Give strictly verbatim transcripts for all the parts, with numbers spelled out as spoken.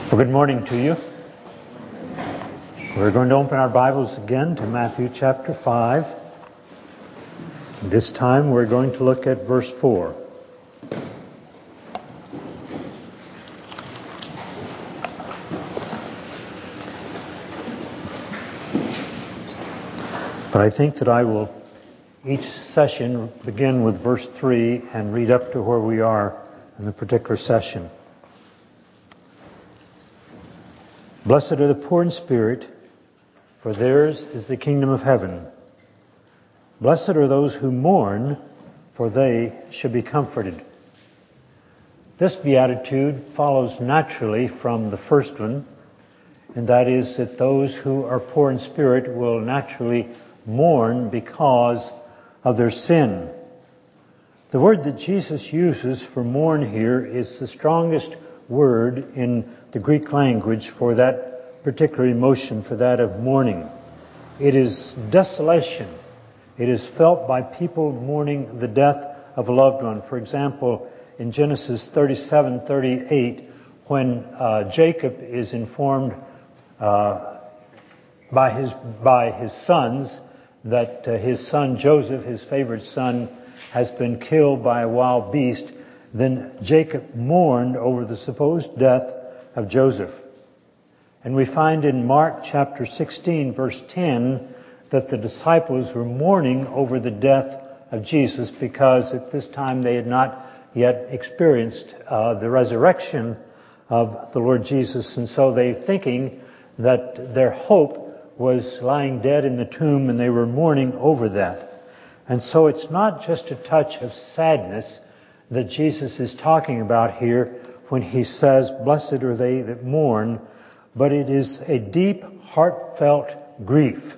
Well, good morning to you. We're going to open our Bibles again to Matthew chapter five. This time we're going to look at verse four. But I think that I will each session begin with verse three and read up to where we are in the particular session. Blessed are the poor in spirit, for theirs is the kingdom of heaven. Blessed are those who mourn, for they shall be comforted. This beatitude follows naturally from the first one, and that is that those who are poor in spirit will naturally mourn because of their sin. The word that Jesus uses for mourn here is the strongest word in the Greek language for that particular emotion, for that of mourning. It is desolation. It is felt by people mourning the death of a loved one. For example, in Genesis thirty-seven thirty-eight, when uh, Jacob is informed uh, by his by his sons that uh, his son Joseph, his favorite son, has been killed by a wild beast, then Jacob mourned over the supposed death of Joseph. And we find in Mark chapter sixteen, verse ten, that the disciples were mourning over the death of Jesus because at this time they had not yet experienced uh, the resurrection of the Lord Jesus. And so they were thinking that their hope was lying dead in the tomb, and they were mourning over that. And so it's not just a touch of sadness that Jesus is talking about here when he says, blessed are they that mourn, but it is a deep, heartfelt grief.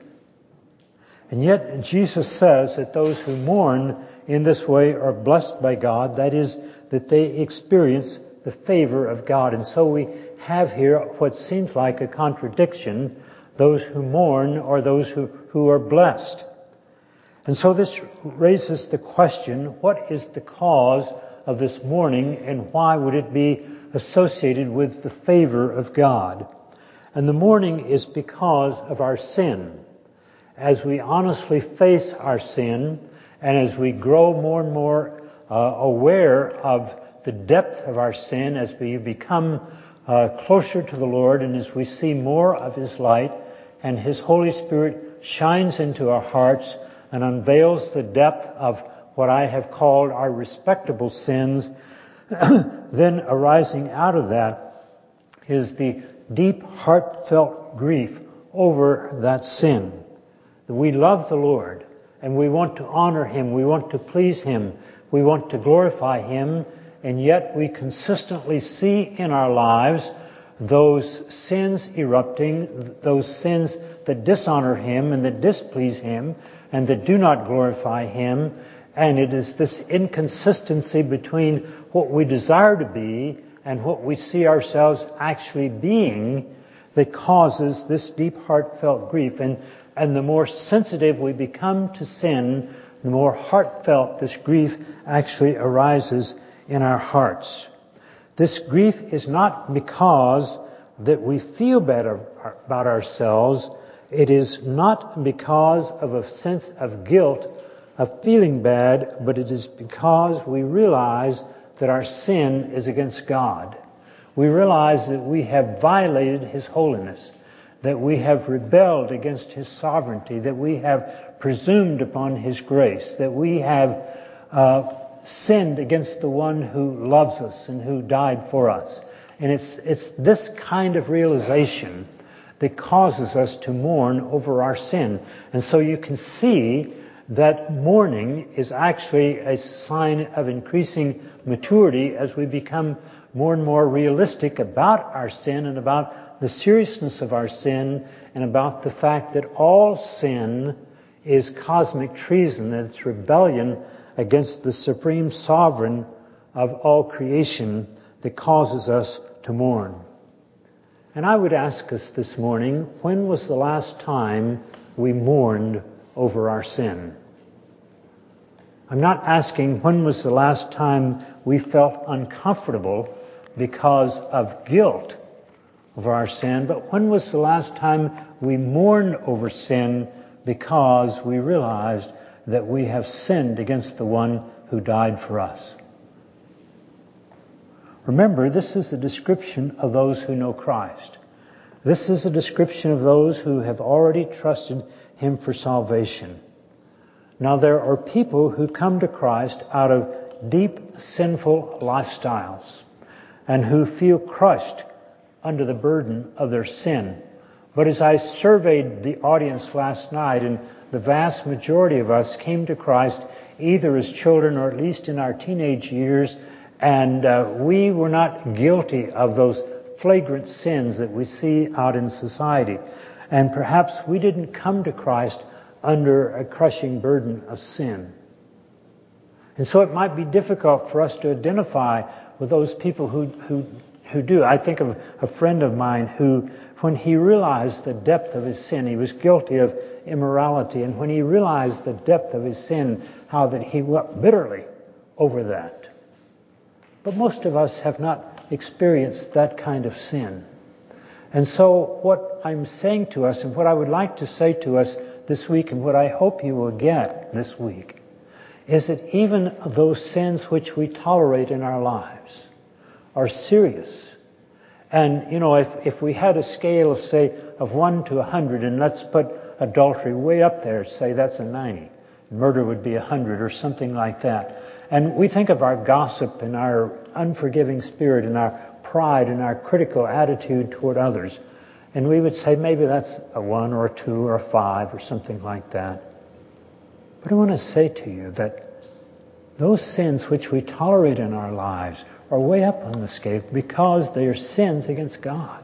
And yet Jesus says that those who mourn in this way are blessed by God, that is, that they experience the favor of God. And so we have here what seems like a contradiction. Those who mourn are those who, who are blessed. And so this raises the question, what is the cause of this mourning, and why would it be associated with the favor of God? And the mourning is because of our sin. As we honestly face our sin, and as we grow more and more uh, aware of the depth of our sin, as we become uh, closer to the Lord, and as we see more of His light, and His Holy Spirit shines into our hearts and unveils the depth of what I have called our respectable sins, then arising out of that is the deep, heartfelt grief over that sin. We love the Lord, and we want to honor Him, we want to please Him, we want to glorify Him, and yet we consistently see in our lives those sins erupting, those sins that dishonor Him and that displease Him and that do not glorify Him. And it is this inconsistency between what we desire to be and what we see ourselves actually being that causes this deep heartfelt grief. And, and the more sensitive we become to sin, the more heartfelt this grief actually arises in our hearts. This grief is not because that we feel better about ourselves. It is not because of a sense of guilt, of feeling bad, but it is because we realize that our sin is against God. We realize that we have violated His holiness, that we have rebelled against His sovereignty, that we have presumed upon His grace, that we have uh, sinned against the one who loves us and who died for us. And it's it's this kind of realization that causes us to mourn over our sin. And so you can see that mourning is actually a sign of increasing maturity as we become more and more realistic about our sin and about the seriousness of our sin and about the fact that all sin is cosmic treason, that it's rebellion against the supreme sovereign of all creation that causes us to mourn. And I would ask us this morning, when was the last time we mourned over our sin? I'm not asking when was the last time we felt uncomfortable because of guilt over our sin, but when was the last time we mourned over sin because we realized that we have sinned against the one who died for us? Remember, this is a description of those who know Christ. This is a description of those who have already trusted Him for salvation. Now, there are people who come to Christ out of deep sinful lifestyles and who feel crushed under the burden of their sin. But as I surveyed the audience last night, and the vast majority of us came to Christ either as children or at least in our teenage years, and uh, we were not guilty of those flagrant sins that we see out in society. And perhaps we didn't come to Christ under a crushing burden of sin. And so it might be difficult for us to identify with those people who, who, who do. I think of a friend of mine who, when he realized the depth of his sin, he was guilty of immorality, and when he realized the depth of his sin, how that he wept bitterly over that. But most of us have not experienced that kind of sin. And so what I'm saying to us, and what I would like to say to us this week, and what I hope you will get this week, is that even those sins which we tolerate in our lives are serious. And, you know, if, if we had a scale of, say, of one to a hundred, and let's put adultery way up there, say that's a ninety. Murder would be a hundred or something like that. And we think of our gossip and our unforgiving spirit and our pride and our critical attitude toward others. And we would say maybe that's a one or a two or a five or something like that. But I want to say to you that those sins which we tolerate in our lives are way up on the scale because they are sins against God.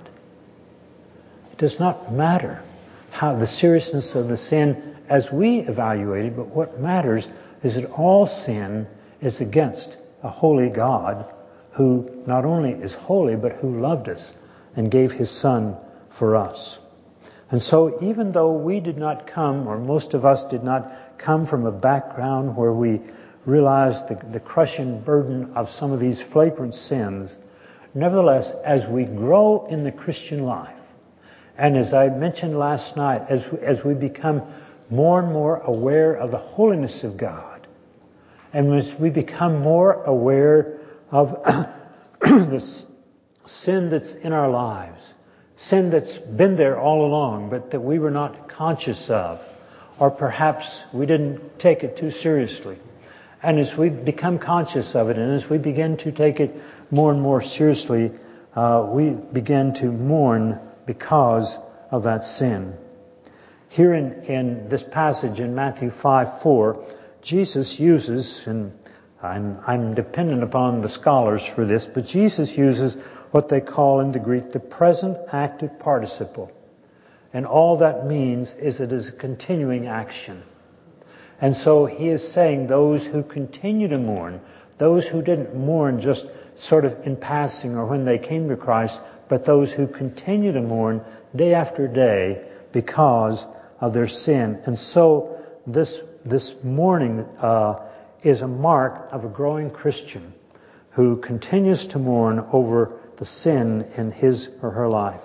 It does not matter how the seriousness of the sin as we evaluate it, but what matters is that all sin is against a holy God who not only is holy, but who loved us and gave His Son for us. And so even though we did not come, or most of us did not come from a background where we realized the, the crushing burden of some of these flagrant sins, nevertheless, as we grow in the Christian life, and as I mentioned last night, as we, as we become more and more aware of the holiness of God, and as we become more aware of this sin that's in our lives, sin that's been there all along, but that we were not conscious of, or perhaps we didn't take it too seriously. And as we become conscious of it, and as we begin to take it more and more seriously, uh, we begin to mourn because of that sin. Here in, in this passage in Matthew five four, Jesus uses, and I'm, I'm dependent upon the scholars for this, but Jesus uses what they call in the Greek the present active participle. And all that means is it is a continuing action. And so He is saying those who continue to mourn, those who didn't mourn just sort of in passing or when they came to Christ, but those who continue to mourn day after day because of their sin. And so this this mourning uh, is a mark of a growing Christian who continues to mourn over the sin in his or her life.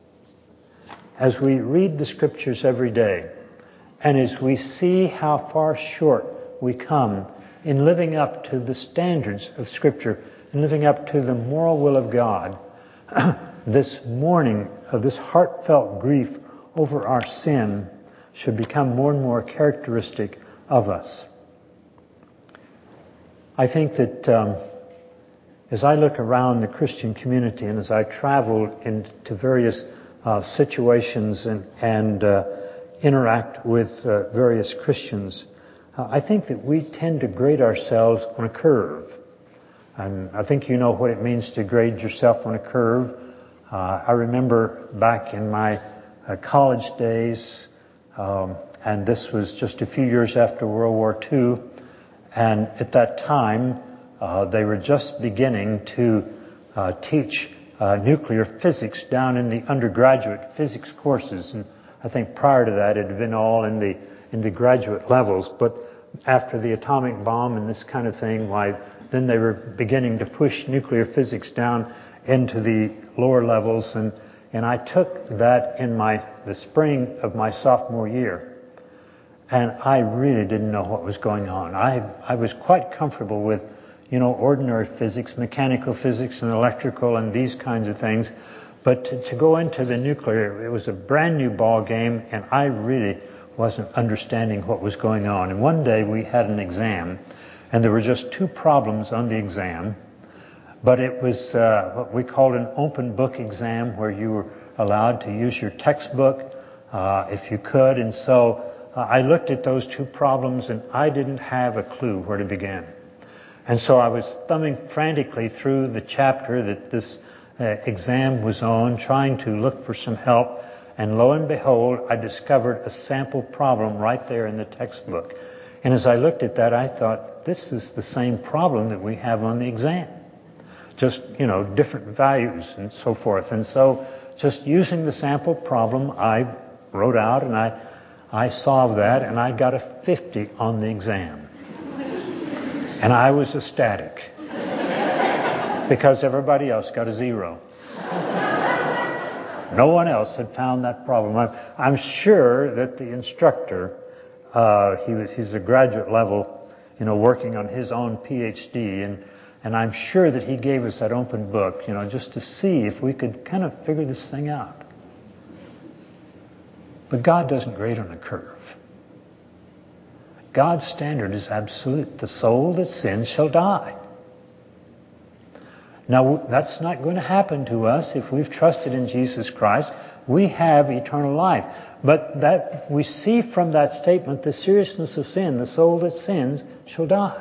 As we read the Scriptures every day, and as we see how far short we come in living up to the standards of Scripture and living up to the moral will of God, this mourning of this heartfelt grief over our sin should become more and more characteristic of us. I think that um, as I look around the Christian community and as I travel into various uh, situations and, and uh, interact with uh, various Christians, uh, I think that we tend to grade ourselves on a curve. And I think you know what it means to grade yourself on a curve. Uh, I remember back in my uh, college days, um, and this was just a few years after World War Two, and at that time uh, they were just beginning to uh, teach uh, nuclear physics down in the undergraduate physics courses, and I think prior to that it had been all in the in the graduate levels, but after the atomic bomb and this kind of thing, why then they were beginning to push nuclear physics down into the lower levels, and And I took that in my the spring of my sophomore year. And I really didn't know what was going on. I I was quite comfortable with, you know, ordinary physics, mechanical physics and electrical and these kinds of things. But to, to go into the nuclear, it was a brand new ball game, and I really wasn't understanding what was going on. And one day we had an exam, and there were just two problems on the exam. But it was uh, what we called an open book exam, where you were allowed to use your textbook uh, if you could. And so uh, I looked at those two problems, and I didn't have a clue where to begin. And so I was thumbing frantically through the chapter that this uh, exam was on, trying to look for some help. And lo and behold, I discovered a sample problem right there in the textbook. And as I looked at that, I thought, this is the same problem that we have on the exam. Just, you know, different values and so forth. And so just using the sample problem, I wrote out and I, I solved that, and I got a fifty on the exam. And I was ecstatic because everybody else got a zero. No one else had found that problem. I'm, I'm sure that the instructor, uh, he was, he's a graduate level, you know, working on his own P H D, and And I'm sure that he gave us that open book, you know, just to see if we could kind of figure this thing out. But God doesn't grade on a curve. God's standard is absolute. The soul that sins shall die. Now, that's not going to happen to us if we've trusted in Jesus Christ. We have eternal life. But that we see from that statement the seriousness of sin. The soul that sins shall die.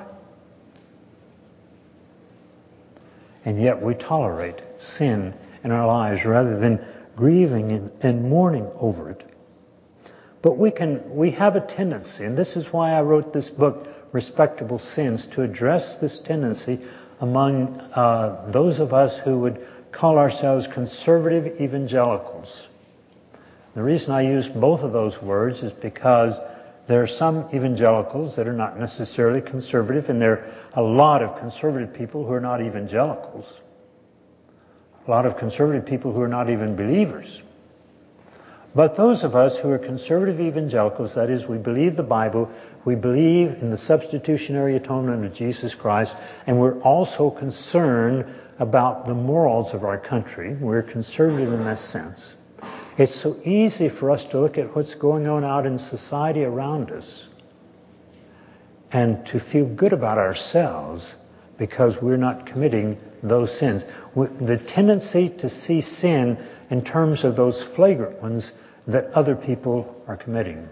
And yet we tolerate sin in our lives rather than grieving and, and mourning over it. But we can, we have a tendency, and this is why I wrote this book, Respectable Sins, to address this tendency among uh, those of us who would call ourselves conservative evangelicals. The reason I use both of those words is because there are some evangelicals that are not necessarily conservative, and there are a lot of conservative people who are not evangelicals. A lot of conservative people who are not even believers. But those of us who are conservative evangelicals, that is, we believe the Bible, we believe in the substitutionary atonement of Jesus Christ, and we're also concerned about the morals of our country. We're conservative in that sense. It's so easy for us to look at what's going on out in society around us and to feel good about ourselves because we're not committing those sins. The tendency to see sin in terms of those flagrant ones that other people are committing.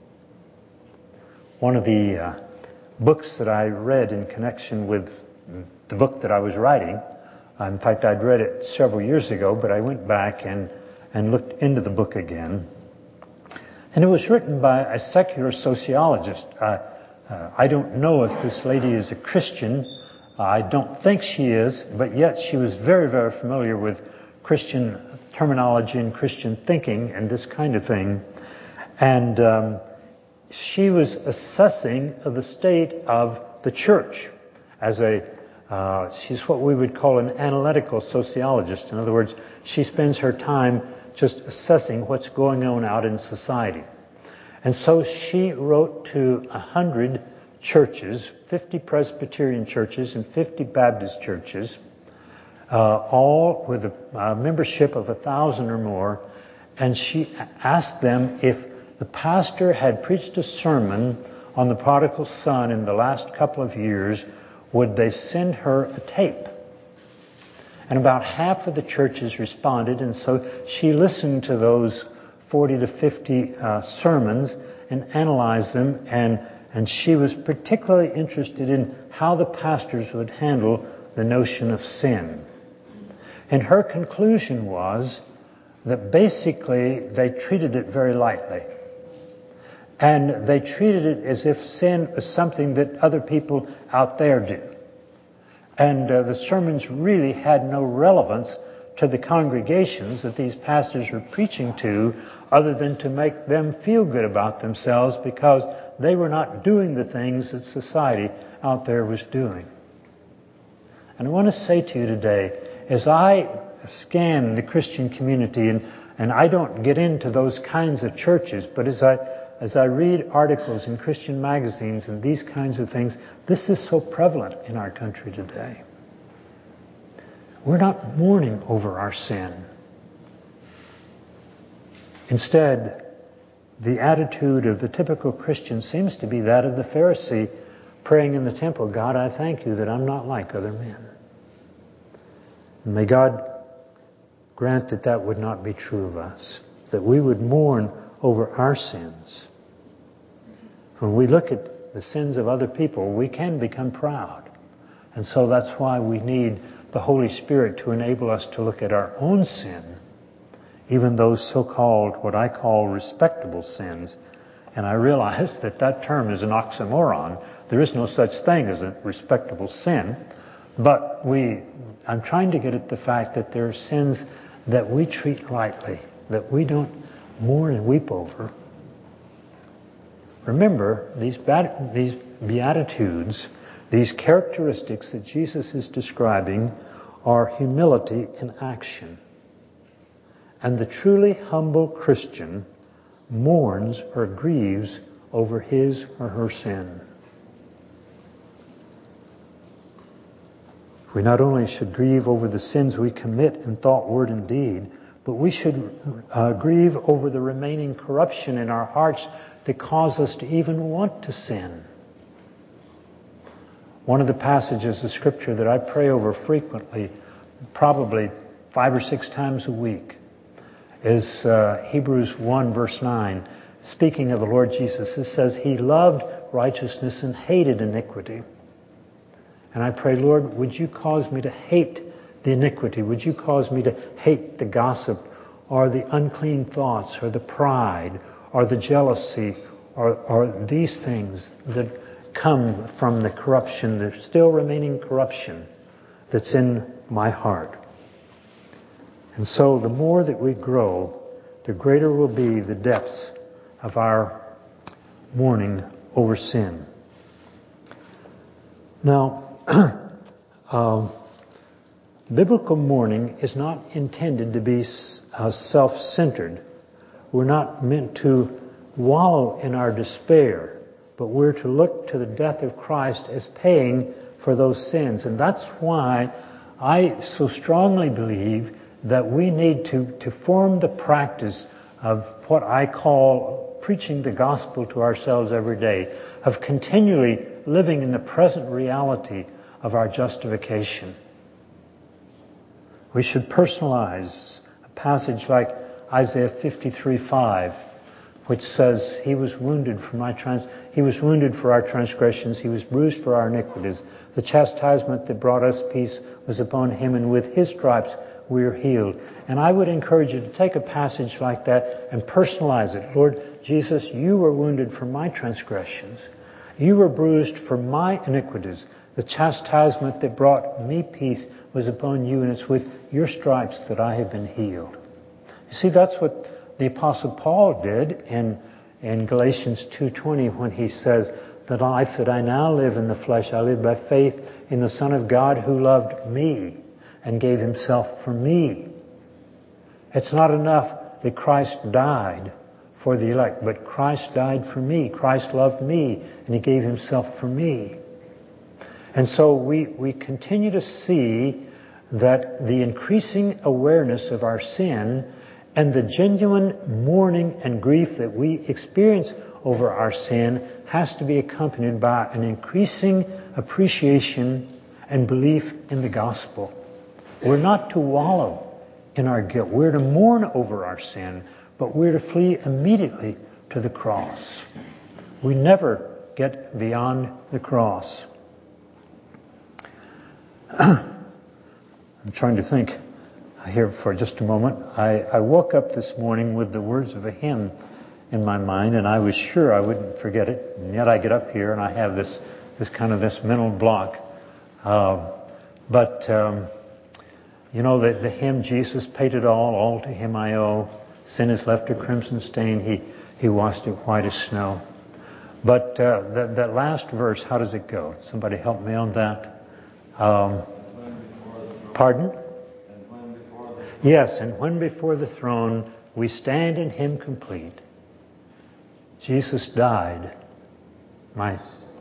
One of the uh, books that I read in connection with the book that I was writing, uh, in fact, I'd read it several years ago, but I went back and and looked into the book again. And it was written by a secular sociologist. Uh, uh, I don't know if this lady is a Christian. Uh, I don't think she is, but yet she was very, very familiar with Christian terminology and Christian thinking and this kind of thing. And um, she was assessing the state of the church as a Uh, she's what we would call an analytical sociologist. In other words, she spends her time just assessing what's going on out in society. And so she wrote to a hundred churches, fifty Presbyterian churches and fifty Baptist churches, uh, all with a uh, membership of a thousand or more. And she asked them if the pastor had preached a sermon on the prodigal son in the last couple of years, would they send her a tape? And about half of the churches responded, and so she listened to those forty to fifty uh, sermons and analyzed them, and, and she was particularly interested in how the pastors would handle the notion of sin. And her conclusion was that basically they treated it very lightly. And they treated it as if sin was something that other people out there do. And uh, the sermons really had no relevance to the congregations that these pastors were preaching to, other than to make them feel good about themselves because they were not doing the things that society out there was doing. And I want to say to you today, as I scan the Christian community, and, and I don't get into those kinds of churches, but as I, as I read articles in Christian magazines and these kinds of things, this is so prevalent in our country today. We're not mourning over our sin. Instead, the attitude of the typical Christian seems to be that of the Pharisee praying in the temple, God, I thank you that I'm not like other men. And may God grant that that would not be true of us, that we would mourn over our sins. When we look at the sins of other people, we can become proud. And so that's why we need the Holy Spirit to enable us to look at our own sin, even those so-called, what I call respectable sins. And I realize that that term is an oxymoron. There is no such thing as a respectable sin. But we, I'm trying to get at the fact that there are sins that we treat lightly, that we don't mourn and weep over. Remember, these, these Beatitudes, these characteristics that Jesus is describing are humility in action. And the truly humble Christian mourns or grieves over his or her sin. We not only should grieve over the sins we commit in thought, word, and deed, but we should uh, grieve over the remaining corruption in our hearts that cause us to even want to sin. One of the passages of Scripture that I pray over frequently, probably five or six times a week, is uh, Hebrews one verse nine. Speaking of the Lord Jesus, it says, He loved righteousness and hated iniquity. And I pray, Lord, would you cause me to hate the iniquity? Would you cause me to hate the gossip or the unclean thoughts or the pride or the jealousy or, or these things that come from the corruption, the still remaining corruption that's in my heart. And so the more that we grow, the greater will be the depths of our mourning over sin. Now, um, biblical mourning is not intended to be uh, self-centered. We're not meant to wallow in our despair, but we're to look to the death of Christ as paying for those sins. And that's why I so strongly believe that we need to, to form the practice of what I call preaching the gospel to ourselves every day, of continually living in the present reality of our justification. We should personalize a passage like Isaiah fifty-three five, which says, He was wounded for my trans, He was wounded for our transgressions, He was bruised for our iniquities. The chastisement that brought us peace was upon Him, and with His stripes we are healed. And I would encourage you to take a passage like that and personalize it. Lord Jesus, you were wounded for my transgressions. You were bruised for my iniquities. The chastisement that brought me peace was upon you, and it's with your stripes that I have been healed. You see, that's what the Apostle Paul did in, in Galatians two twenty when he says, the life that I now live in the flesh, I live by faith in the Son of God who loved me and gave Himself for me. It's not enough that Christ died for the elect, but Christ died for me. Christ loved me, and He gave Himself for me. And so we, we continue to see that the increasing awareness of our sin and the genuine mourning and grief that we experience over our sin has to be accompanied by an increasing appreciation and belief in the gospel. We're not to wallow in our guilt. We're to mourn over our sin, but we're to flee immediately to the cross. We never get beyond the cross. I'm trying to think here for just a moment. I, I woke up this morning with the words of a hymn in my mind, and I was sure I wouldn't forget it. And yet I get up here and I have this, this kind of this mental block. Uh, but, um, you know, the, the hymn, Jesus paid it all, all to Him I owe. Sin has left a crimson stain, He, he washed it white as snow. But uh, that, that last verse, how does it go? Somebody help me on that. Um, pardon? Yes, and when before the throne we stand in Him complete. Jesus died, my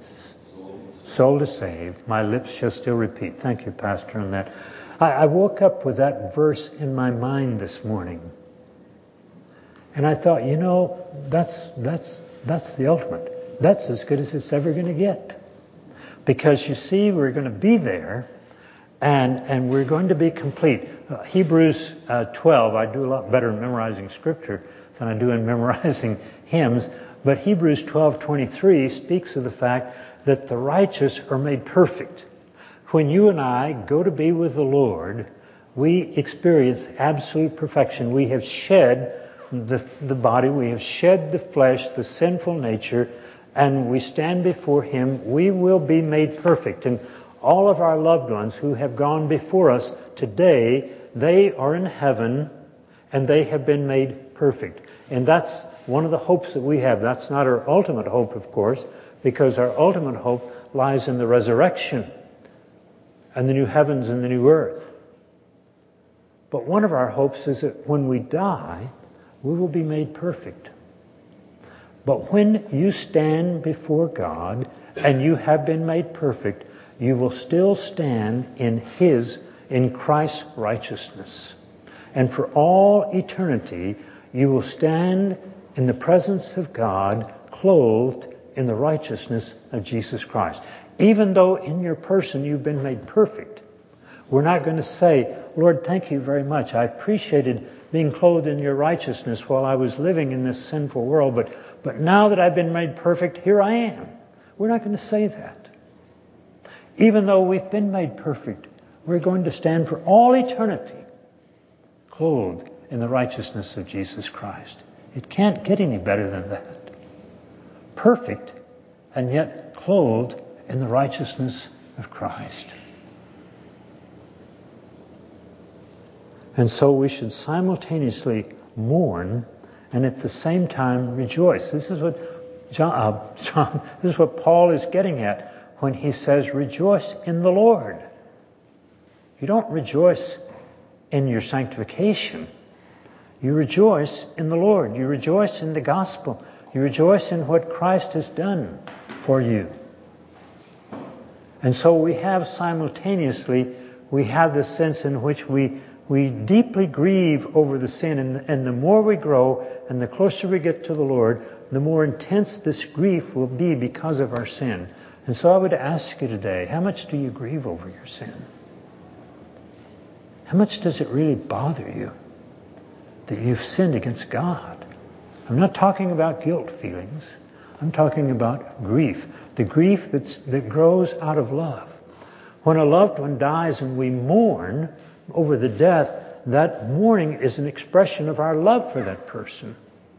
soul to save, my lips shall still repeat. Thank you, Pastor, on that. I, I woke up with that verse in my mind this morning. And I thought, you know, that's that's that's the ultimate. That's as good as it's ever going to get. Because you see, we're going to be there, and and we're going to be complete. Uh, Hebrews uh, twelve, I do a lot better in memorizing Scripture than I do in memorizing hymns. But Hebrews twelve twenty-three speaks of the fact that the righteous are made perfect. When you and I go to be with the Lord, we experience absolute perfection. We have shed the, the body, we have shed the flesh, the sinful nature, and we stand before Him. We will be made perfect. And all of our loved ones who have gone before us today, they are in heaven and they have been made perfect. And that's one of the hopes that we have. That's not our ultimate hope, of course, because our ultimate hope lies in the resurrection and the new heavens and the new earth. But one of our hopes is that when we die, we will be made perfect. But when you stand before God and you have been made perfect, you will still stand in His, in Christ's righteousness. And for all eternity, you will stand in the presence of God, clothed in the righteousness of Jesus Christ. Even though in your person you've been made perfect, we're not going to say, Lord, thank you very much. I appreciated being clothed in your righteousness while I was living in this sinful world, but, but now that I've been made perfect, here I am. We're not going to say that. Even though we've been made perfect, we're going to stand for all eternity clothed in the righteousness of Jesus Christ. It can't get any better than that. Perfect, and yet clothed in the righteousness of Christ. And so we should simultaneously mourn and at the same time rejoice. This is what John, uh, John, this is what Paul is getting at when he says, rejoice in the Lord. You don't rejoice in your sanctification. You rejoice in the Lord. You rejoice in the gospel. You rejoice in what Christ has done for you. And so we have simultaneously, we have this sense in which we we deeply grieve over the sin. And, and the more we grow and the closer we get to the Lord, the more intense this grief will be because of our sin. And so I would ask you today, how much do you grieve over your sin? How much does it really bother you that you've sinned against God? I'm not talking about guilt feelings. I'm talking about grief. The grief that's, that grows out of love. When a loved one dies and we mourn over the death, that mourning is an expression of our love for that person.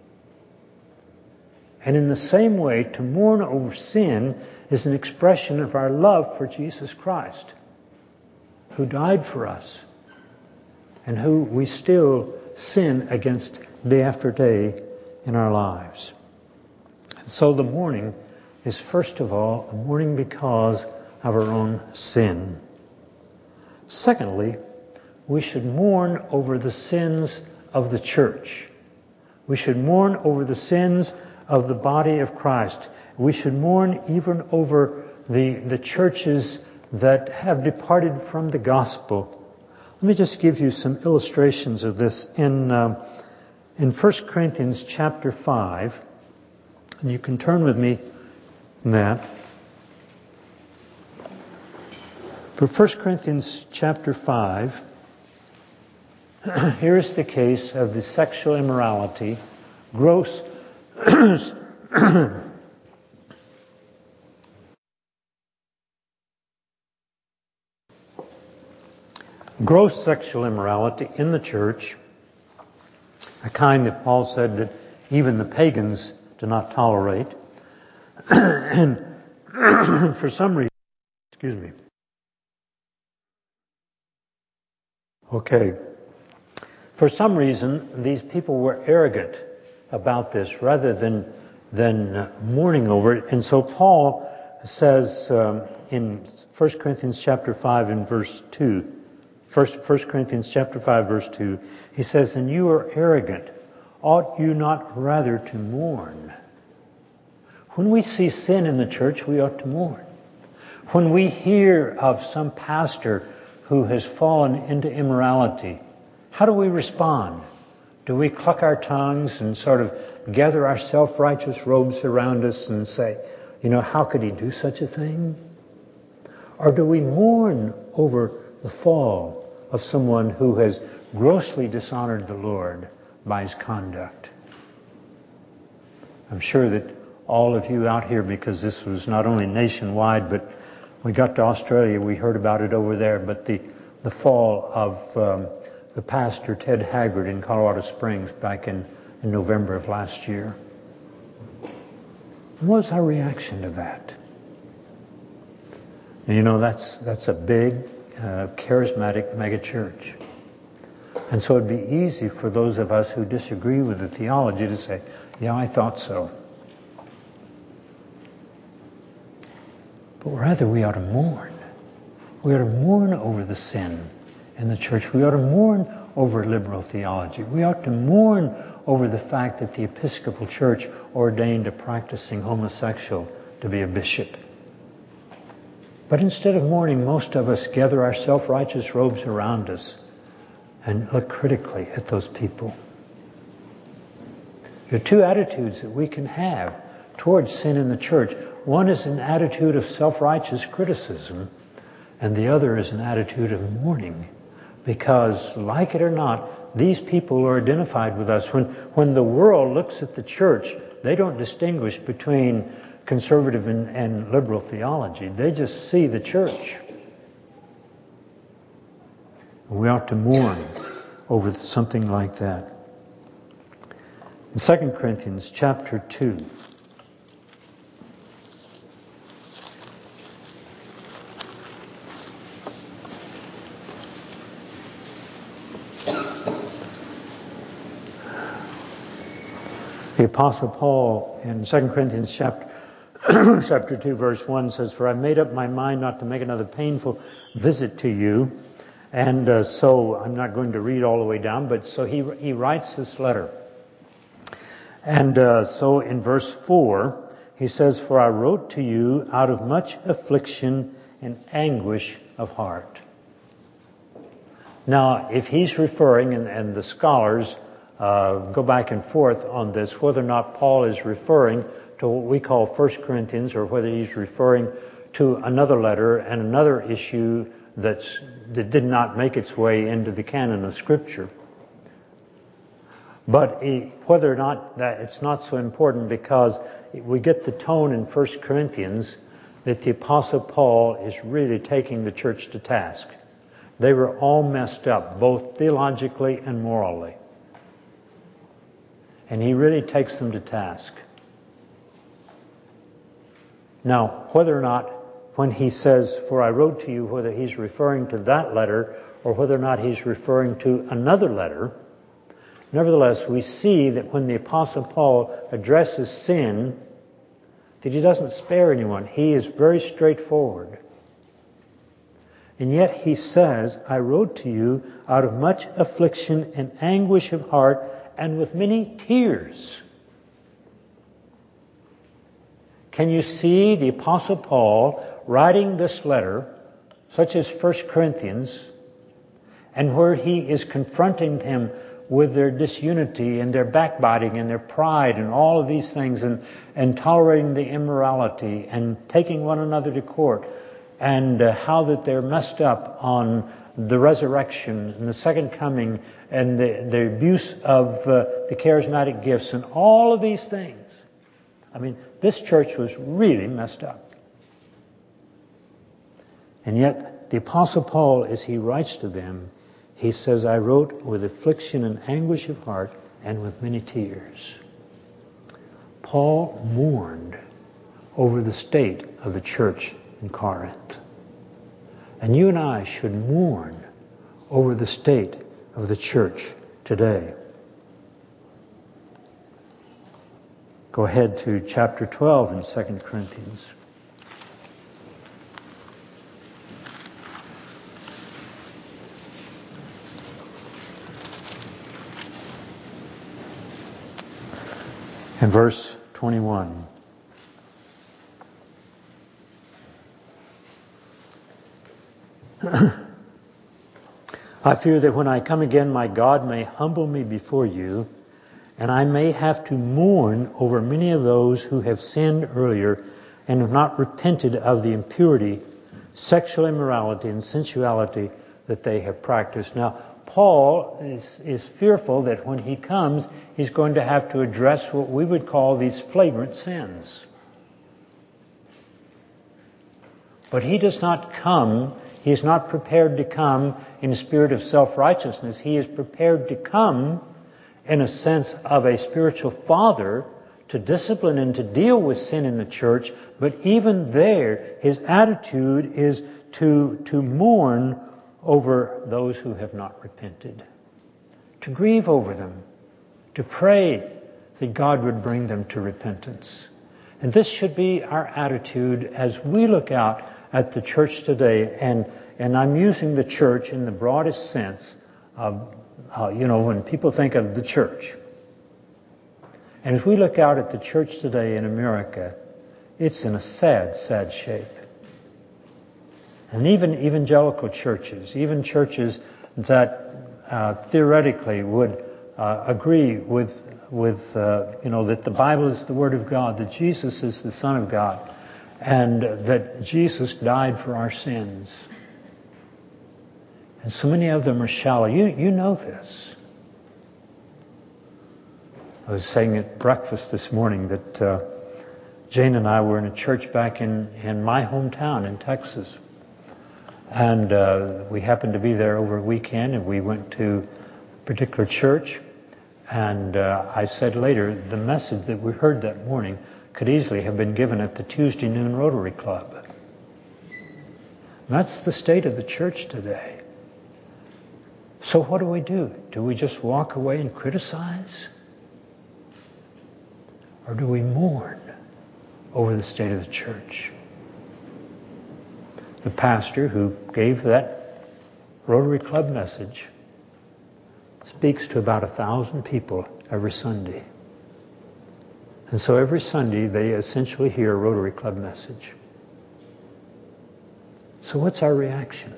And in the same way, to mourn over sin is an expression of our love for Jesus Christ, who died for us and who we still sin against day after day in our lives. And so the mourning is first of all a mourning because of our own sin. Secondly, we should mourn over the sins of the church. We should mourn over the sins of the body of Christ. We should mourn even over the, the churches that have departed from the gospel. Let me just give you some illustrations of this in um, in First Corinthians chapter five. And you can turn with me in that. For First Corinthians chapter five, here is the case of the sexual immorality, gross gross sexual immorality in the church, a kind that Paul said that even the pagans do not tolerate. And for some reason, excuse me. Okay. For some reason, these people were arrogant about this rather than than uh, mourning over it. And so Paul says um, in First Corinthians chapter five and verse two, First, First Corinthians chapter five, verse two, he says, "And you are arrogant. Ought you not rather to mourn?" When we see sin in the church, we ought to mourn. When we hear of some pastor who has fallen into immorality, how do we respond? Do we cluck our tongues and sort of gather our self-righteous robes around us and say, you know, how could he do such a thing? Or do we mourn over the fall of someone who has grossly dishonored the Lord by his conduct? I'm sure that all of you out here, because this was not only nationwide, but we got to Australia, we heard about it over there, but the, the fall of um, the pastor Ted Haggard in Colorado Springs back in, in November of last year. What was our reaction to that? And you know, that's that's a big, uh, charismatic megachurch. And so it'd be easy for those of us who disagree with the theology to say, yeah, I thought so. But rather we ought to mourn. We ought to mourn over the sin in the church. We ought to mourn over liberal theology. We ought to mourn over the fact that the Episcopal Church ordained a practicing homosexual to be a bishop. But instead of mourning, most of us gather our self-righteous robes around us and look critically at those people. There are two attitudes that we can have towards sin in the church. One is an attitude of self-righteous criticism, and the other is an attitude of mourning. Because, like it or not, these people are identified with us. When, when the world looks at the church, they don't distinguish between conservative and, and liberal theology. They just see the church. We ought to mourn over something like that. In Second Corinthians chapter two, the Apostle Paul in Second Corinthians chapter, chapter two, verse one says, "For I made up my mind not to make another painful visit to you." And uh, so I'm not going to read all the way down, but so he he writes this letter. And uh, so in verse four, he says, "For I wrote to you out of much affliction and anguish of heart." Now, if he's referring, and, and the scholars uh, go back and forth on this, whether or not Paul is referring to what we call First Corinthians, or whether he's referring to another letter and another issue that's, that did not make its way into the canon of Scripture. But he, whether or not that, it's not so important, because we get the tone in First Corinthians that the Apostle Paul is really taking the church to task. They were all messed up, both theologically and morally. And he really takes them to task. Now, whether or not, when he says, "For I wrote to you," whether he's referring to that letter or whether or not he's referring to another letter, nevertheless, we see that when the Apostle Paul addresses sin, that he doesn't spare anyone. He is very straightforward. And yet he says, "I wrote to you out of much affliction and anguish of heart and with many tears." Can you see the Apostle Paul writing this letter, such as First Corinthians, and where he is confronting them with their disunity and their backbiting and their pride and all of these things, and, and tolerating the immorality and taking one another to court, and uh, how that they're messed up on the resurrection and the second coming and the, the abuse of uh, the charismatic gifts and all of these things. I mean, this church was really messed up. And yet, the Apostle Paul, as he writes to them, he says, "I wrote with affliction and anguish of heart and with many tears." Paul mourned over the state of the church in Corinth. And you and I should mourn over the state of the church today. Go ahead to chapter twelve in Second Corinthians. And verse twenty-one. I fear that when I come again, my God may humble me before you, and I may have to mourn over many of those who have sinned earlier and have not repented of the impurity, sexual immorality, and sensuality that they have practiced. Now, Paul is, is fearful that when he comes, he's going to have to address what we would call these flagrant sins. But he does not come, he is not prepared to come in a spirit of self-righteousness. He is prepared to come in a sense of a spiritual father to discipline and to deal with sin in the church. But even there, his attitude is to, to mourn over those who have not repented, to grieve over them, to pray that God would bring them to repentance. And this should be our attitude as we look out at the church today. And, and I'm using the church in the broadest sense of, uh, you know, when people think of the church. And as we look out at the church today in America, it's in a sad, sad shape. And even evangelical churches, even churches that uh, theoretically would uh, agree with, with uh, you know, that the Bible is the Word of God, that Jesus is the Son of God, and that Jesus died for our sins. And so many of them are shallow. You, you know this. I was saying at breakfast this morning that uh, Jane and I were in a church back in, in my hometown in Texas. And uh, we happened to be there over a weekend, and we went to a particular church. And uh, I said later, the message that we heard that morning could easily have been given at the Tuesday noon Rotary Club. And that's the state of the church today. So what do we do? Do we just walk away and criticize? Or do we mourn over the state of the church? The pastor who gave that Rotary Club message speaks to about a thousand people every Sunday. And so every Sunday they essentially hear a Rotary Club message. So what's our reaction?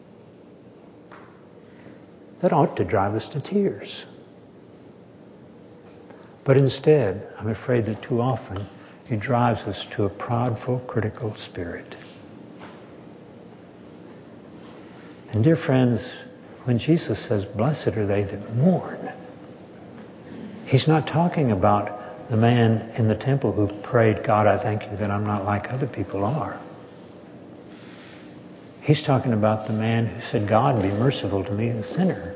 That ought to drive us to tears. But instead, I'm afraid that too often it drives us to a proudful, critical spirit. And dear friends, when Jesus says, blessed are they that mourn, he's not talking about the man in the temple who prayed, God, I thank you that I'm not like other people are. He's talking about the man who said, God, be merciful to me, a sinner.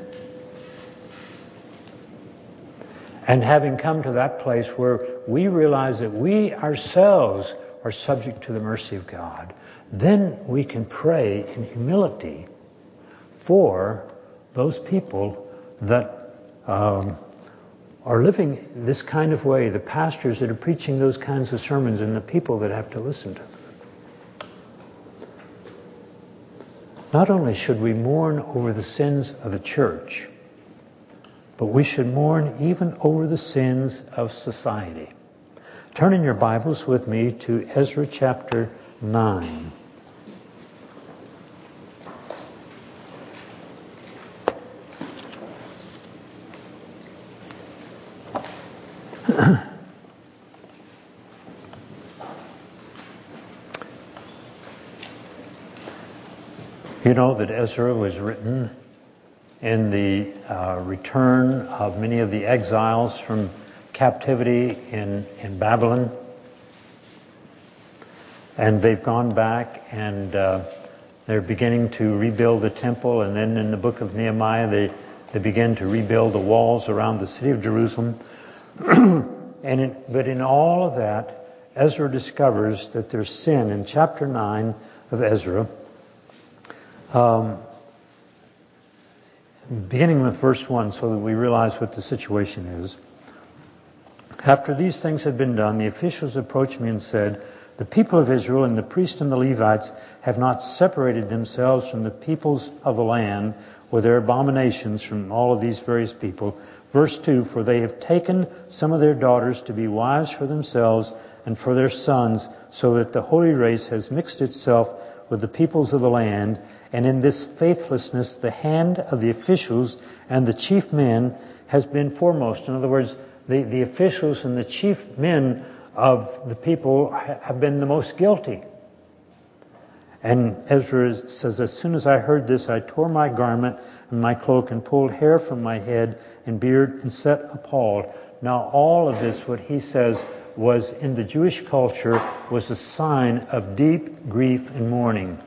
And having come to that place where we realize that we ourselves are subject to the mercy of God, then we can pray in humility for those people that um, are living this kind of way, the pastors that are preaching those kinds of sermons, and the people that have to listen to them. Not only should we mourn over the sins of the church, but we should mourn even over the sins of society. Turn in your Bibles with me to Ezra chapter nine. You know that Ezra was written in the uh, return of many of the exiles from captivity in, in Babylon. And they've gone back and uh, they're beginning to rebuild the temple. And then in the book of Nehemiah, they, they begin to rebuild the walls around the city of Jerusalem. and in, But in all of that, Ezra discovers that there's sin. In chapter nine of Ezra, um, beginning with verse one, so that we realize what the situation is. After these things had been done, the officials approached me and said, the people of Israel and the priests and the Levites have not separated themselves from the peoples of the land with their abominations from all of these various people, Verse two, for they have taken some of their daughters to be wives for themselves and for their sons, so that the holy race has mixed itself with the peoples of the land, and in this faithlessness the hand of the officials and the chief men has been foremost. In other words, the, the officials and the chief men of the people have been the most guilty. And Ezra says, as soon as I heard this, I tore my garment and my cloak and pulled hair from my head and beard and sat appalled. Now all of this, what he says, was in the Jewish culture, was a sign of deep grief and mourning.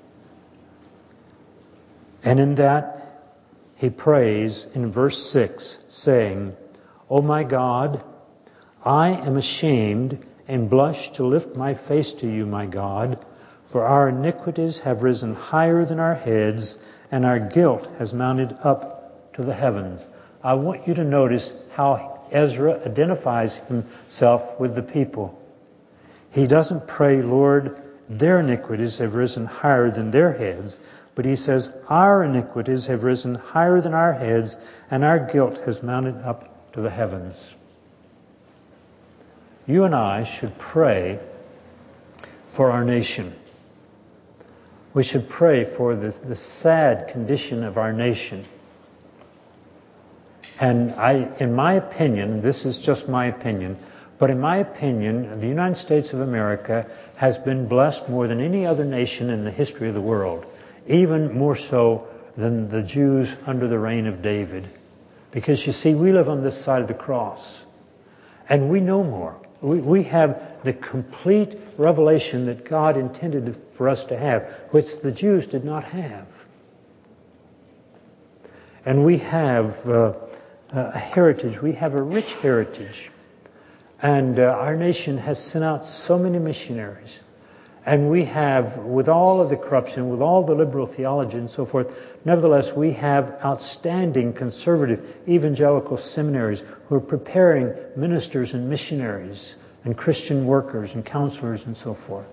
And in that, he prays in verse six, saying, O my God, I am ashamed and blush to lift my face to you, my God, for our iniquities have risen higher than our heads, and our guilt has mounted up to the heavens. I want you to notice how Ezra identifies himself with the people. He doesn't pray, Lord, their iniquities have risen higher than their heads, but he says, our iniquities have risen higher than our heads, and our guilt has mounted up to the heavens. You and I should pray for our nation. We should pray for the, the sad condition of our nation. And I, in my opinion, this is just my opinion, but in my opinion, the United States of America has been blessed more than any other nation in the history of the world, even more so than the Jews under the reign of David. Because you see, we live on this side of the cross, and we know more. We, we have the complete revelation that God intended for us to have, which the Jews did not have. And we have uh, a heritage. We have a rich heritage. And uh, our nation has sent out so many missionaries. And we have, with all of the corruption, with all the liberal theology and so forth, nevertheless, we have outstanding conservative evangelical seminaries who are preparing ministers and missionaries and Christian workers and counselors and so forth.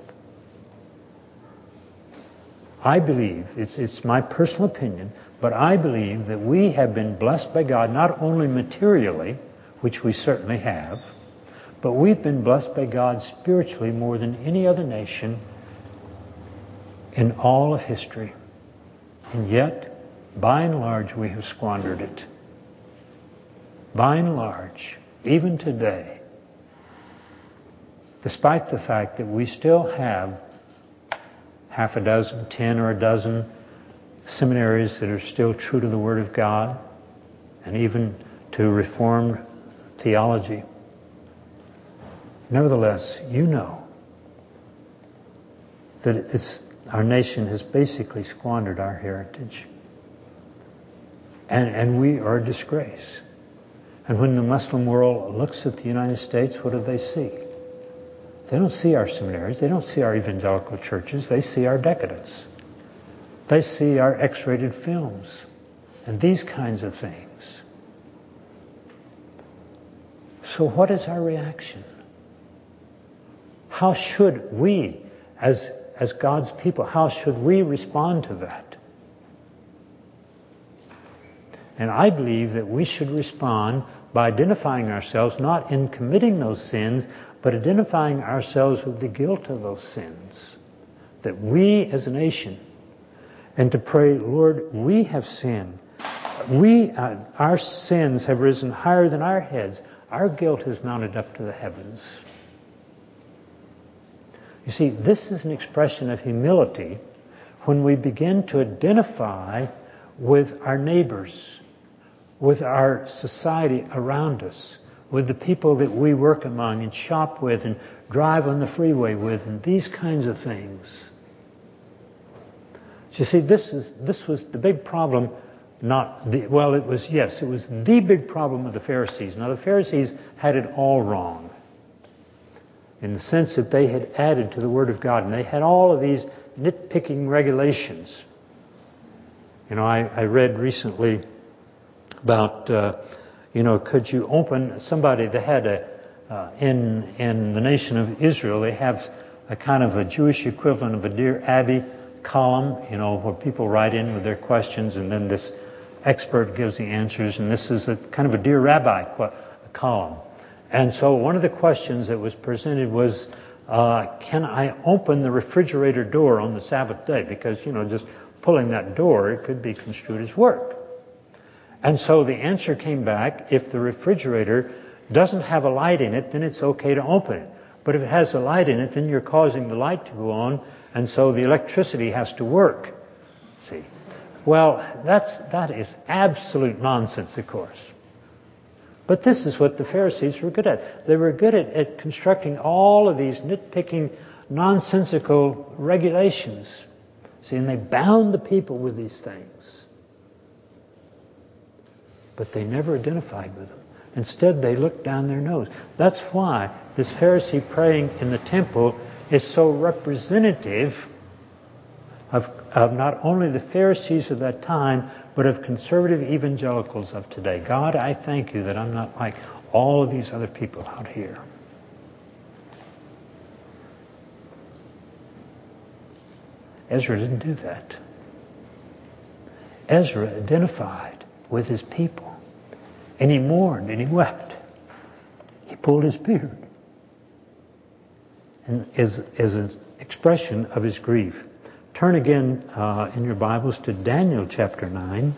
I believe, it's, it's my personal opinion, but I believe that we have been blessed by God not only materially, which we certainly have, but we've been blessed by God spiritually more than any other nation in all of history. And yet, by and large, we have squandered it. By and large, even today, despite the fact that we still have half a dozen, ten or a dozen seminaries that are still true to the Word of God and even to Reformed theology. Nevertheless, you know that it's, our nation has basically squandered our heritage. And, and we are a disgrace. And when the Muslim world looks at the United States, what do they see? They don't see our seminaries. They don't see our evangelical churches. They see our decadence. They see our X-rated films and these kinds of things. So what is our reaction? How should we, as, as God's people, how should we respond to that? And I believe that we should respond by identifying ourselves, not in committing those sins, but identifying ourselves with the guilt of those sins. That we as a nation, and to pray, Lord, we have sinned. We, uh, our sins have risen higher than our heads. Our guilt has mounted up to the heavens. You see, this is an expression of humility when we begin to identify with our neighbors, with our society around us, with the people that we work among and shop with and drive on the freeway with and these kinds of things. You see, this is this was the big problem, not the, well, it was, yes, it was the big problem of the Pharisees. Now, the Pharisees had it all wrong in the sense that they had added to the Word of God, and they had all of these nitpicking regulations. You know, I, I read recently about, uh, you know, could you open, somebody, they had a, uh, in in the nation of Israel, they have a kind of a Jewish equivalent of a Dear Abby column, you know, where people write in with their questions, and then this expert gives the answers, and this is a kind of a Dear Rabbi qu- column. And so one of the questions that was presented was, uh, can I open the refrigerator door on the Sabbath day? Because, you know, just pulling that door, it could be construed as work. And so the answer came back, if the refrigerator doesn't have a light in it, then it's okay to open it. But if it has a light in it, then you're causing the light to go on, and so the electricity has to work. See? Well, that's, that is absolute nonsense, of course. But this is what the Pharisees were good at. They were good at, at constructing all of these nitpicking, nonsensical regulations. See, and they bound the people with these things. But they never identified with them. Instead, they looked down their nose. That's why this Pharisee praying in the temple is so representative of, of not only the Pharisees of that time, but of conservative evangelicals of today. God, I thank you that I'm not like all of these other people out here. Ezra didn't do that. Ezra identified with his people. And he mourned and he wept. He pulled his beard. And as, as an expression of his grief. Turn again uh, in your Bibles to Daniel chapter nine.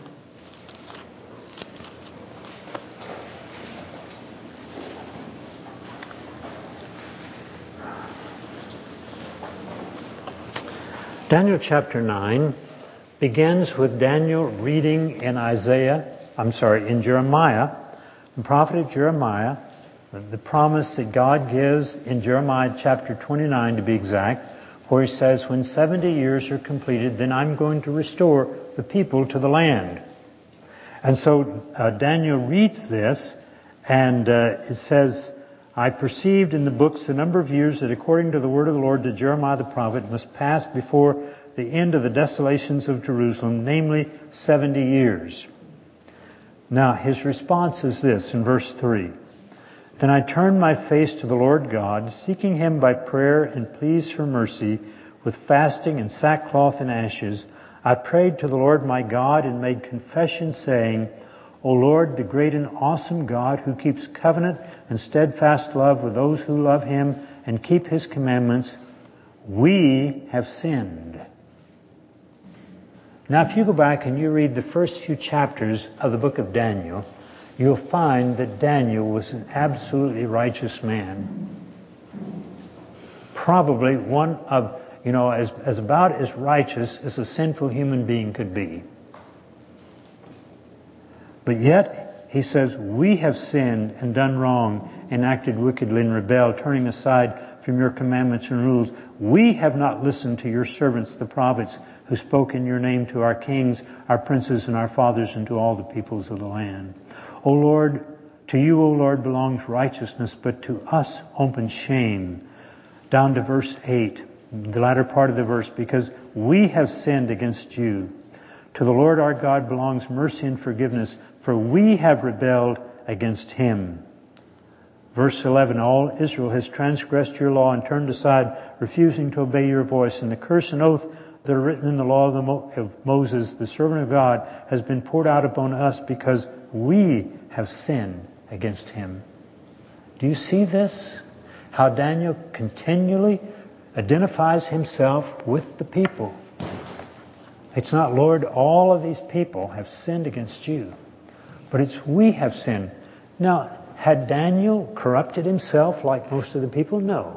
Daniel chapter nine begins with Daniel reading in Isaiah, I'm sorry, in Jeremiah, the prophet Jeremiah, the, the promise that God gives in Jeremiah chapter twenty-nine to be exact, where he says, when seventy years are completed, then I'm going to restore the people to the land. And so uh, Daniel reads this, and uh, it says, I perceived in the books the number of years that according to the word of the Lord to Jeremiah the prophet must pass before the end of the desolations of Jerusalem, namely seventy years. Now his response is this in verse three. Then I turned my face to the Lord God, seeking him by prayer and pleas for mercy, with fasting and sackcloth and ashes. I prayed to the Lord my God and made confession, saying, O Lord, the great and awesome God, who keeps covenant and steadfast love with those who love him and keep his commandments, we have sinned. Now, if you go back and you read the first few chapters of the book of Daniel, you'll find that Daniel was an absolutely righteous man. Probably one of, you know, as, as about as righteous as a sinful human being could be. But yet, he says, we have sinned and done wrong and acted wickedly and rebelled, turning aside from your commandments and rules. We have not listened to your servants, the prophets, who spoke in your name to our kings, our princes, and our fathers, and to all the peoples of the land. O Lord, to you, O Lord, belongs righteousness, but to us open shame. Down to verse eight, the latter part of the verse, because we have sinned against you. To the Lord our God belongs mercy and forgiveness, for we have rebelled against him. Verse eleven, all Israel has transgressed your law and turned aside, refusing to obey your voice. And the curse and oath that are written in the law of, the Mo- of Moses, the servant of God, has been poured out upon us because we have sinned against him. Do you see this? How Daniel continually identifies himself with the people. It's not, Lord, all of these people have sinned against you, but it's we have sinned. Now, had Daniel corrupted himself like most of the people? No.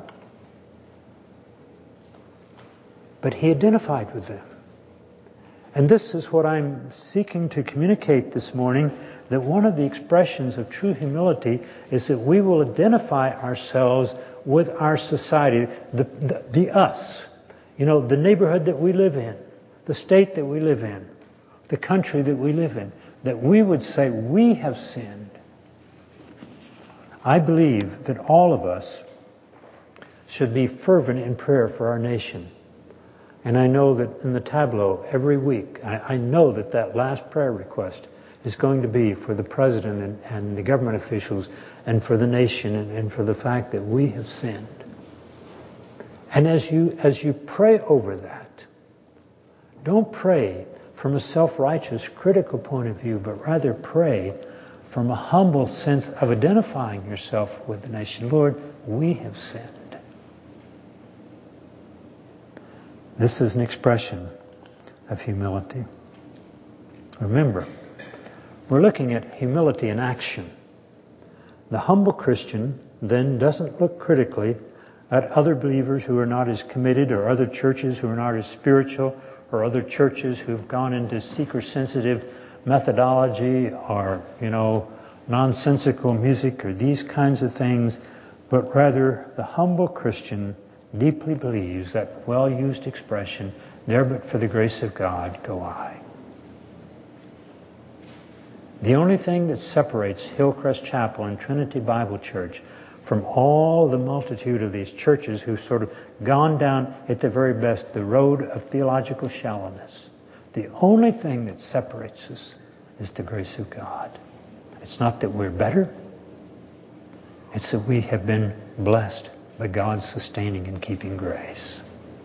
But he identified with them. And this is what I'm seeking to communicate this morning, that one of the expressions of true humility is that we will identify ourselves with our society, the, the, the us, you know, the neighborhood that we live in, the state that we live in, the country that we live in, that we would say we have sinned. I believe that all of us should be fervent in prayer for our nation. And I know that in the tableau every week, I, I know that that last prayer request is going to be for the president and, and the government officials and for the nation and, and for the fact that we have sinned. And as you, as you pray over that, don't pray from a self-righteous, critical point of view, but rather pray from a humble sense of identifying yourself with the nation. Lord, we have sinned. This is an expression of humility. Remember, we're looking at humility in action. The humble Christian then doesn't look critically at other believers who are not as committed, or other churches who are not as spiritual, or other churches who've gone into seeker-sensitive methodology, or, you know, nonsensical music, or these kinds of things, but rather the humble Christian deeply believes that well-used expression, there but for the grace of God go I. The only thing that separates Hillcrest Chapel and Trinity Bible Church from all the multitude of these churches who've sort of gone down, at the very best, the road of theological shallowness, the only thing that separates us is the grace of God. It's not that we're better. It's that we have been blessed by God's sustaining and keeping grace.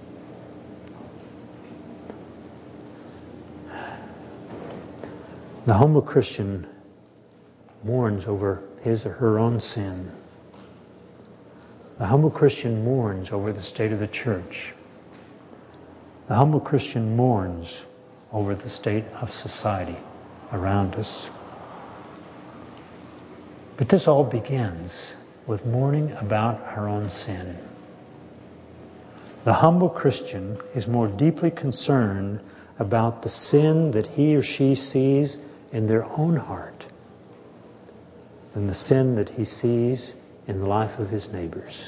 The humble Christian mourns over his or her own sin. The humble Christian mourns over the state of the church. The humble Christian mourns over the state of society around us. But this all begins with mourning about our own sin. The humble Christian is more deeply concerned about the sin that he or she sees in their own heart than the sin that he sees in the life of his neighbors.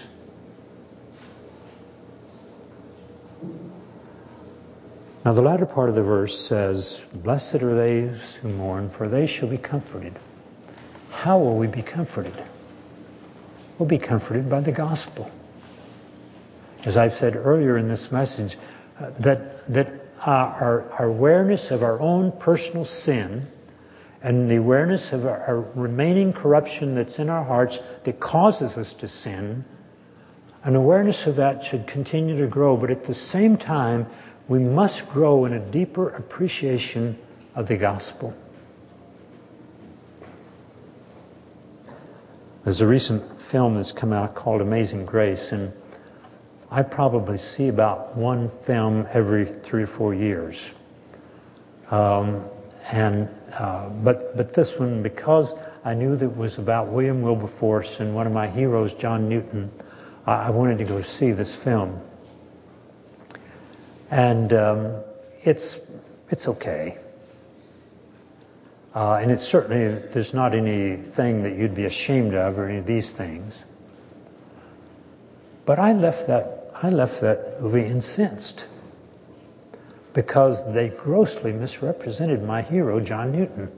Now the latter part of the verse says, "Blessed are those who mourn, for they shall be comforted." How will we be comforted? We'll be comforted by the gospel. As I've said earlier in this message, uh, that, that uh, our, our awareness of our own personal sin and the awareness of our, our remaining corruption that's in our hearts that causes us to sin, an awareness of that should continue to grow, but at the same time, we must grow in a deeper appreciation of the gospel. There's a recent film that's come out called Amazing Grace, and I probably see about one film every three or four years. Um, and uh, but but this one, because I knew that it was about William Wilberforce and one of my heroes, John Newton, I, I wanted to go see this film. And um, it's it's okay. Uh, and it's certainly, there's not anything that you'd be ashamed of or any of these things. But I left that, I left that movie incensed because they grossly misrepresented my hero, John Newton.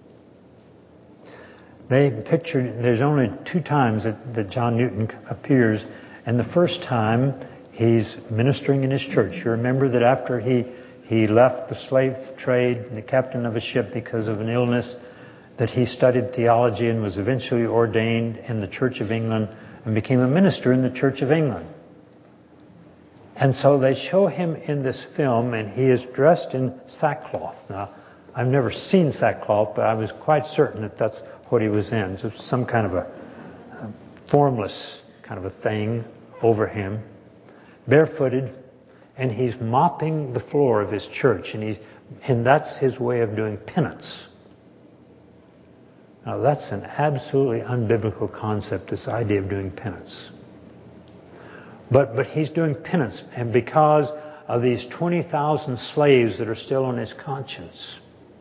They pictured, there's only two times that, that John Newton appears, and the first time he's ministering in his church. You remember that after he He left the slave trade, the captain of a ship, because of an illness, that he studied theology and was eventually ordained in the Church of England and became a minister in the Church of England. And so they show him in this film, and he is dressed in sackcloth. Now, I've never seen sackcloth, but I was quite certain that that's what he was in. So some kind of a, a formless kind of a thing over him, barefooted. And he's mopping the floor of his church, and he's, and that's his way of doing penance. Now that's an absolutely unbiblical concept, this idea of doing penance. But but he's doing penance, and because of these twenty thousand slaves that are still on his conscience.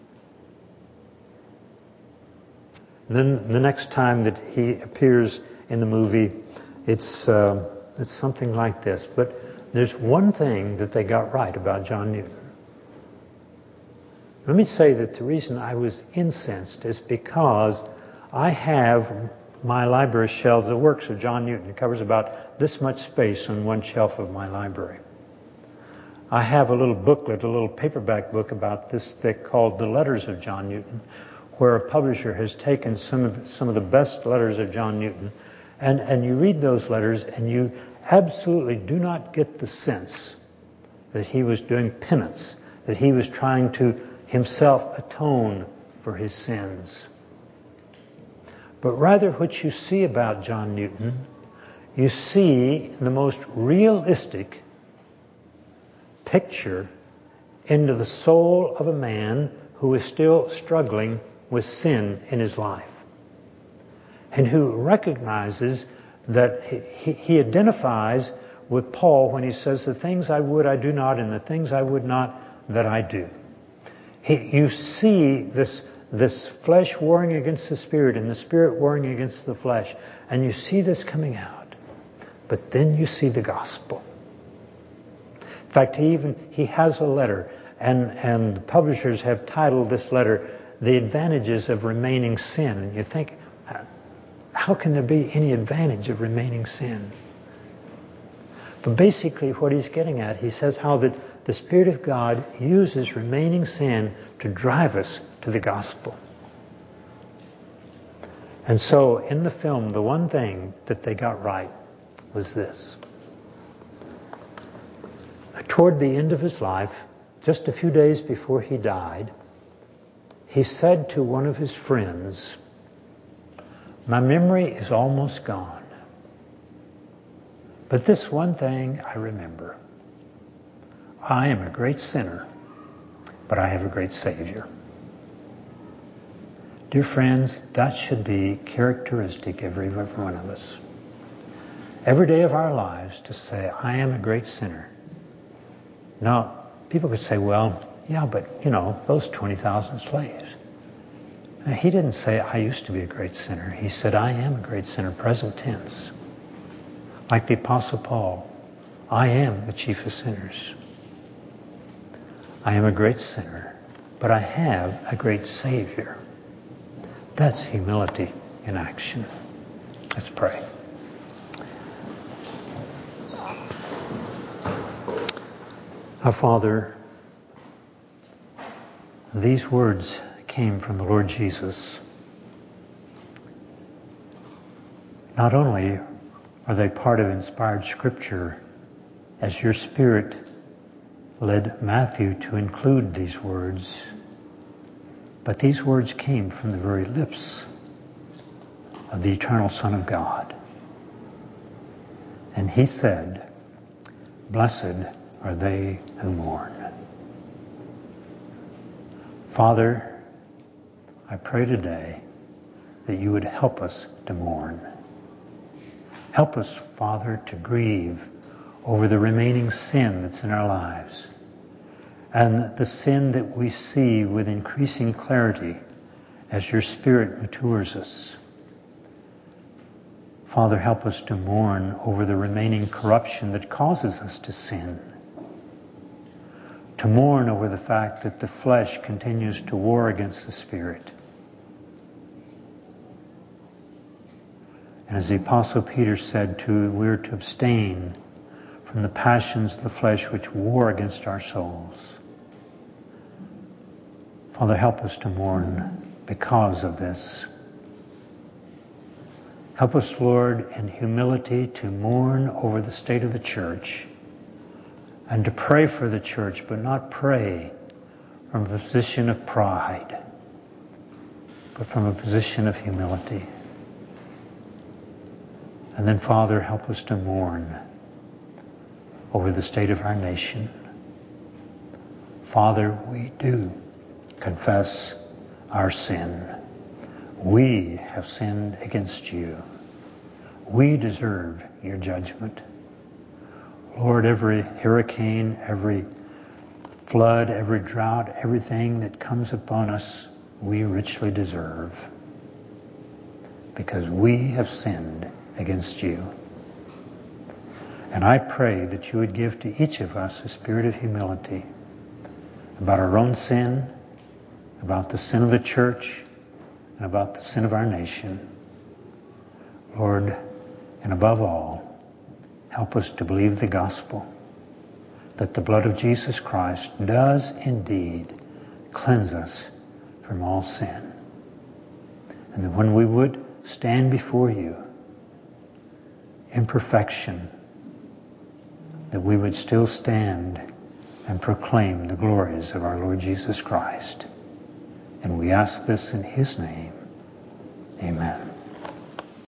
And then the next time that he appears in the movie, it's uh, it's something like this. But there's one thing that they got right about John Newton. Let me say that the reason I was incensed is because I have my library shelf, the works of John Newton. It covers about this much space on one shelf of my library. I have a little booklet, a little paperback book about this thick called The Letters of John Newton, where a publisher has taken some of the, some of the best letters of John Newton, and, and you read those letters and you absolutely do not get the sense that he was doing penance, that he was trying to himself atone for his sins. But rather what you see about John Newton, you see the most realistic picture into the soul of a man who is still struggling with sin in his life, and who recognizes that he, he identifies with Paul when he says, the things I would I do not, and the things I would not that I do. He, you see this, this flesh warring against the spirit and the spirit warring against the flesh, and you see this coming out. But then you see the gospel. In fact, he even he has a letter, and, and the publishers have titled this letter, The Advantages of Remaining Sin. And you think, how can there be any advantage of remaining sin? But basically what he's getting at, he says how that the Spirit of God uses remaining sin to drive us to the gospel. And so in the film, the one thing that they got right was this. Toward the end of his life, just a few days before he died, he said to one of his friends, my memory is almost gone, but this one thing I remember. I am a great sinner, but I have a great Savior. Dear friends, that should be characteristic of every one of us. Every day of our lives to say, I am a great sinner. Now, people could say, well, yeah, but, you know, those twenty thousand slaves. Now, he didn't say, I used to be a great sinner. He said, I am a great sinner, present tense. Like the Apostle Paul, I am the chief of sinners. I am a great sinner, but I have a great Savior. That's humility in action. Let's pray. Our Father, these words came from the Lord Jesus. Not only are they part of inspired Scripture, as your Spirit led Matthew to include these words, but these words came from the very lips of the eternal Son of God. And he said, blessed are they who mourn. Father, I pray today that you would help us to mourn. Help us, Father, to grieve over the remaining sin that's in our lives, and the sin that we see with increasing clarity as your Spirit matures us. Father, help us to mourn over the remaining corruption that causes us to sin. To mourn over the fact that the flesh continues to war against the Spirit. And as the Apostle Peter said, to, we're to abstain from the passions of the flesh which war against our souls. Father, help us to mourn because of this. Help us, Lord, in humility to mourn over the state of the church and to pray for the church, but not pray from a position of pride, but from a position of humility. And then, Father, help us to mourn over the state of our nation. Father, we do confess our sin. We have sinned against you. We deserve your judgment. Lord, every hurricane, every flood, every drought, everything that comes upon us, we richly deserve, because we have sinned against you. And I pray that you would give to each of us a spirit of humility about our own sin, about the sin of the church, and about the sin of our nation. Lord, and above all, help us to believe the gospel, that the blood of Jesus Christ does indeed cleanse us from all sin. And that when we would stand before you in perfection, that we would still stand and proclaim the glories of our Lord Jesus Christ. And we ask this in his name. Amen.